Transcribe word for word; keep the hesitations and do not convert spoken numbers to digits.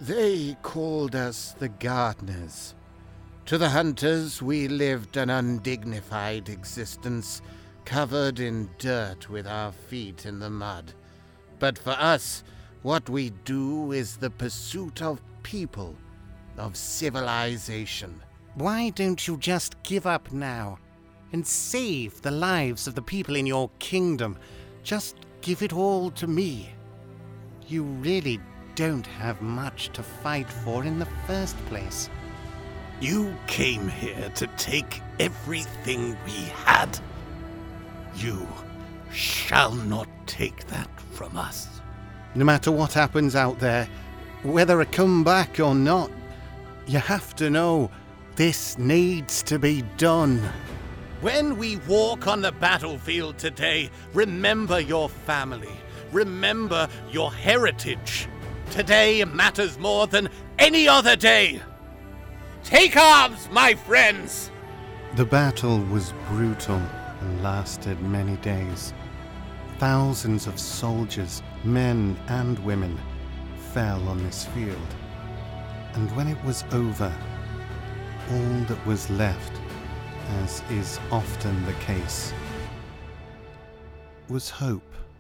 They called us the gardeners. To the hunters, we lived an undignified existence, covered in dirt with our feet in the mud. But for us, what we do is the pursuit of people, of civilization. Why don't you just give up now and save the lives of the people in your kingdom? Just give it all to me. You really don't have much to fight for in the first place. You came here to take everything we had. You shall not take that from us. No matter what happens out there, whether I come back or not, you have to know this needs to be done. When we walk on the battlefield today, remember your family. Remember your heritage. Today matters more than any other day. Take arms, my friends! The battle was brutal and lasted many days. Thousands of soldiers, men and women, fell on this field. And when it was over, all that was left, as is often the case, was hope.